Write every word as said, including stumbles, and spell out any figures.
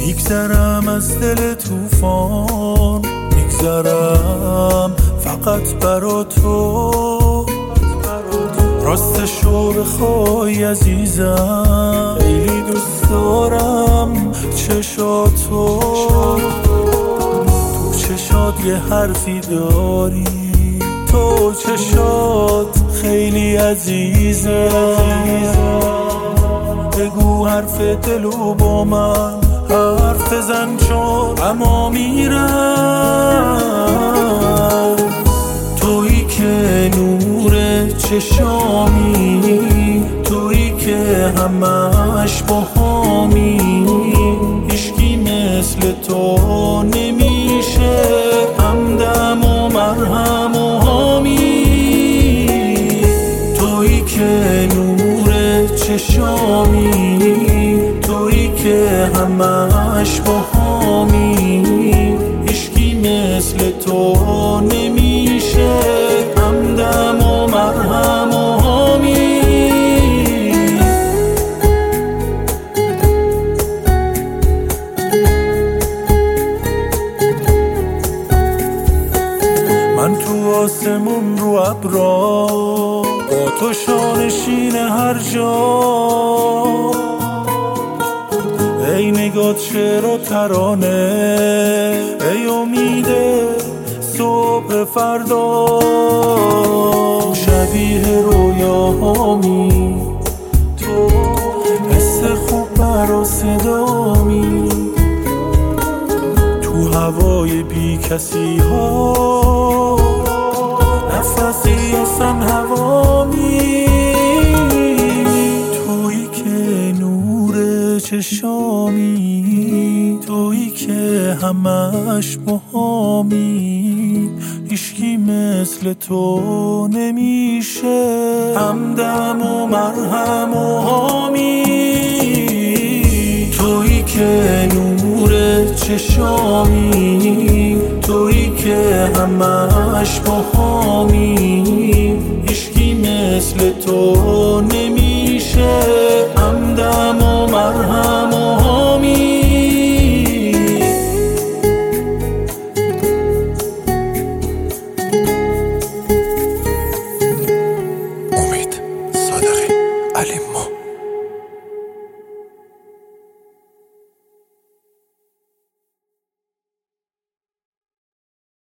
میگذرم از دل طوفان، میگذرم فقط برا تو. راستشو بخوای عزیزم، خیلی دوست دارم چشاتو. تو چشات یه حرفی داری، تو چشات خیلی عزیزه. بگو حرف دلو با من حرف بزن، چون اما میرم. تویی که نور چشامی، تویی که همش باهامی. هیچکی مثل تو نمیشه، همدم و مرهم و حامی. تویی که نور چشامی، تویی که همش باهامی. هیچکی مثل تو نمیشه، همدم و مرهم و حامی. من تو آسمون رو ابرا، با تو شانشین هر جا. ای نگات شعر و ترانه، ای امید صبح فردا. شبیه رویاهامی، تو حس خوب برا صدامی. تو هوای بی کسی ها، نفسی اصلا هوامی. تویی که نور چشامی، تویی که همش باهامی. هیچکی مثل تو نمیشه، همدم و مرهم و حامی. تویی که نور چشامی، تویی که همش باهامی. هیچکی مثل تو نمیشه،